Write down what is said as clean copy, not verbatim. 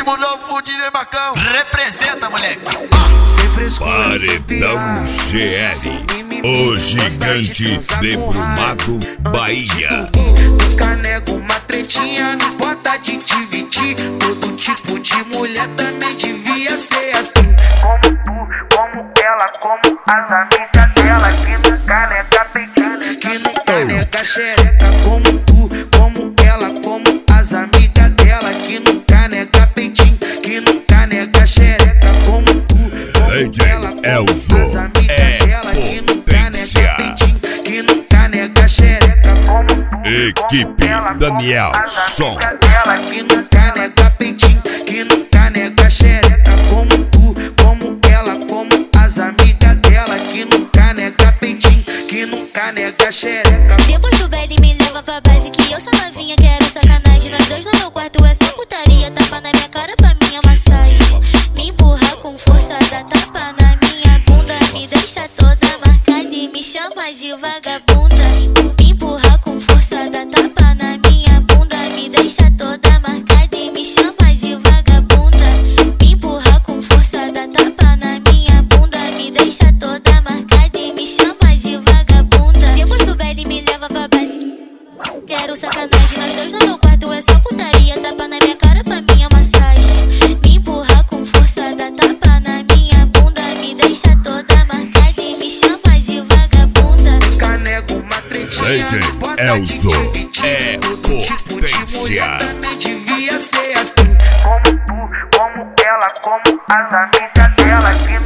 primo novo DJ Macão. Representa, moleque. Paredão GL, o gigante de Brumado, Bahia. Canego uma tretinha, não importa de dividir. Todo tipo de mulher também devia ser assim. Como tu, como ela, como as amigas dela. Que nunca nega peitinho, que nunca nega xereca. Como tu, como ela, como as amigas dela. Que nunca nega peitinho, que nunca nega xereca. Como tu, como ela, como as amigas dela. Que nunca nega peitinho, que nunca nega xereca. Como tu, Equipe Daniel Som. Que nunca nega peitinho, que nunca nega xereca. Como tu, como ela, como as amigas dela. Que nunca nega peitinho, que nunca nega xereca. Depois do baile me leva pra base que eu sou novinha, quero sacanagem. Nós dois no meu quarto é só putaria. Tapa na minha cara pra minha massagem. Me empurra com força, dá tapa na minha bunda. Me deixa toda marcada e me chama de vagabunda. Me empurra com força, dá tapa na minha bunda. Me deixa toda marcada e me chama de vagabunda. Me empurra com força, dá tapa na minha bunda. Me deixa toda marcada e me chama de vagabunda. Depois do baile me leva pra base, quero sacanagem. Nós dois no meu quarto é só putaria. Tapa na minha cara pra minha massagem. Me empurra com força, dá tapa na minha bunda. Me deixa toda marcada e me chama de vagabunda. Canego uma tretinha, DJ Elzo é potência. também devia ser assim. Como tu, como ela, como as amigas dela. Que